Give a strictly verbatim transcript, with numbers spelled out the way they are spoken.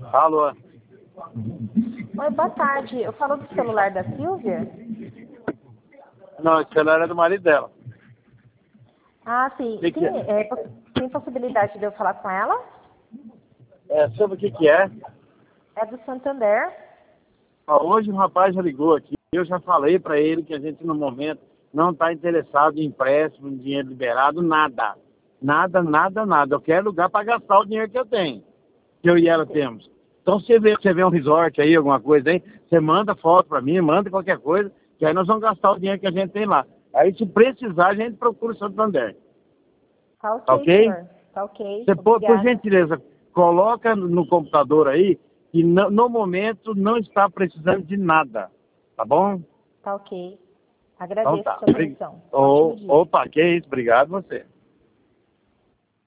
Alô? Oi, boa tarde. Eu falo do celular da Silvia? Não, esse celular é do marido dela. Ah, sim. Que que Sim, é? é, poss- tem possibilidade de eu falar com ela? É, sobre o que que é? É do Santander. Ó, hoje um rapaz já ligou aqui, eu já falei para ele que a gente no momento não está interessado em empréstimo, em dinheiro liberado, nada. Nada, nada, nada. Eu quero lugar para gastar o dinheiro que eu tenho, que eu e ela Ente- temos. Então, se você vê, você vê um resort aí, alguma coisa aí, você manda foto para mim, manda qualquer coisa, que aí nós vamos gastar o dinheiro que a gente tem lá. Aí, se precisar, a gente procura o Santander. Tá Tá ok, ok? senhor. Tá ok. Você, por, por Obrigada. gentileza, coloca no no computador aí que no, no momento não está precisando de nada. Tá bom? Tá ok. Então Agradeço tá. sua atenção. Ótimo Ô, dia. opa, que isso. Obrigado você.